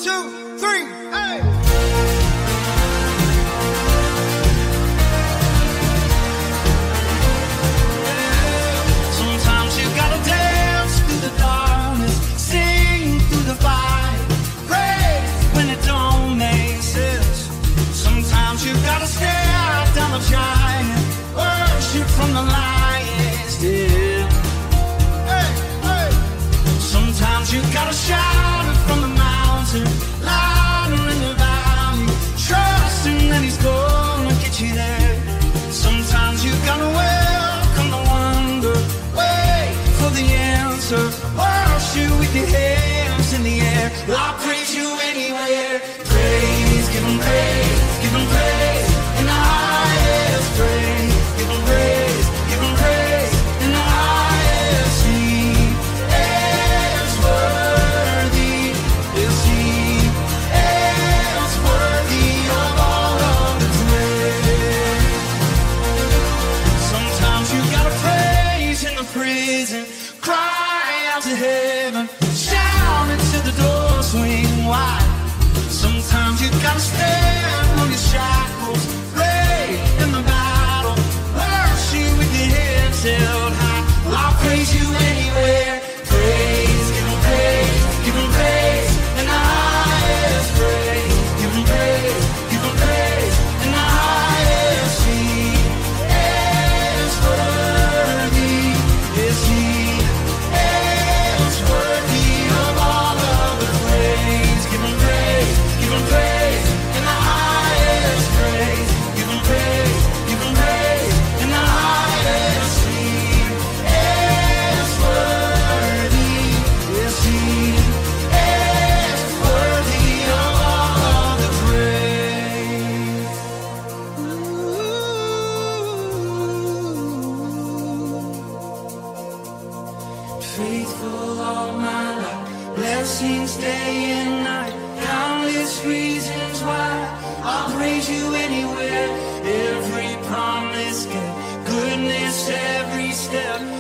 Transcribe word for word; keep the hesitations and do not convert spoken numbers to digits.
two, three, hey! Sometimes you gotta dance through the darkness, sing through the fire, pray when it don't make sense. Sometimes you gotta stare down the giant, worship from the lion's den. Hey, hey. Sometimes you gotta shout it from the mountain, louder in the valley, trusting that he's gonna get you there. Sometimes you gotta welcome the wonder, wait for the answer, worship with your hands in the air. I'll praise you anywhere. Praise, give him praise, give him praise in the highest. Praise, give him praise, give him praise in the highest. He is worthy, is he is worthy of all of the praise. Sometimes you gotta praise in the prison, cry out to heaven, shout until the door swing wide. Sometimes you gotta stand on your shackles, pray in the battle, worship with your heads held high. I'll praise you anywhere. Praise, give him praise, give him praise in the highest. Praise, give him praise, give him praise in the highest. He is worthy, is he is worthy of all of the praise. Give him praise, give him praise in the highest. Praise, give him praise, give him praise in the highest. He is worthy, yes he is worthy of all of the praise. Faithful all my life, blessings day and night, countless reasons why I'll praise you anywhere. Every promise kept, goodness every step,